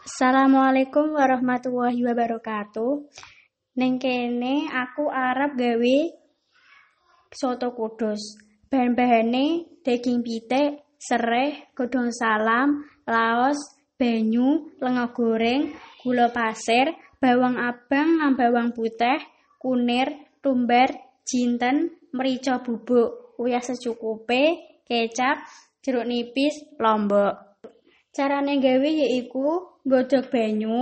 Assalamualaikum warahmatullahi wabarakatuh. Ning kene aku arep gawe soto kudus. Bahan-bahane daging pitik, sereh, godhong salam, laos, banyu, lenga goreng, gula pasir, bawang abang lan bawang putih, kunir, tumbar, jinten, merica bubuk, uyah secukupe, kecap, jeruk nipis, lombok. Carane gawe yaiku nggodhog banyu,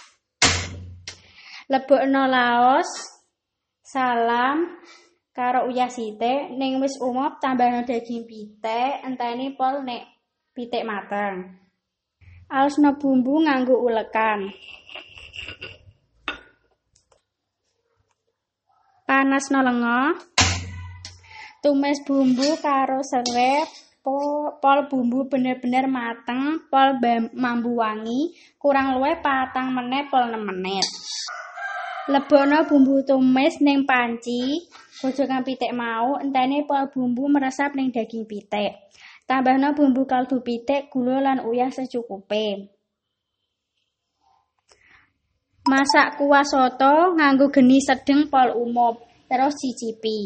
lebokno laos, salam karo uyah sithik, ning wis umub tambahno daging pitik, enteni pol nek pitik mateng. Alusno bumbu nganggo ulekan. Panasno lenga. Tumis bumbu karo serep, pol bumbu bener-bener mateng, pol mambu wangi, kurang luwih 4 menit pol 6 menit. Lebokno bumbu tumis ning panci, godhogan pitik mau, enteni pol bumbu meresap ning daging pitik. Tambahno bumbu kaldu pitik, gula lan uyah secukupe. Masak kuah soto nganggo geni sedeng pol umub, terus cicipi.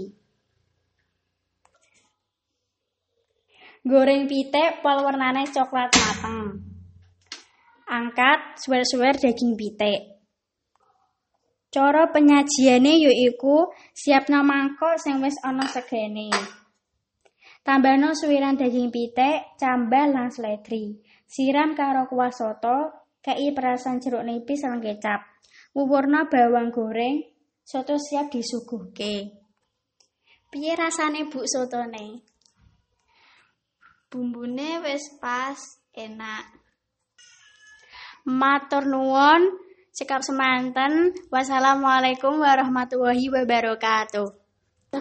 Goreng pitik pol wernane coklat mateng. Angkat suwer-suwer daging pitik. Cara penyajiane yaiku siapno mangkok sing wis ana segene. Tambahno suwiran daging pitik, cambah lan seledri. Siram karo kuah soto, kei perasan jeruk nipis lan kecap. Wuwurna bawang goreng, soto siap disuguhke. Piye rasane Bu sotone? Bumbune wis pas, enak. Matur nuwun, cekap semanten. Wassalamualaikum warahmatullahi wabarakatuh.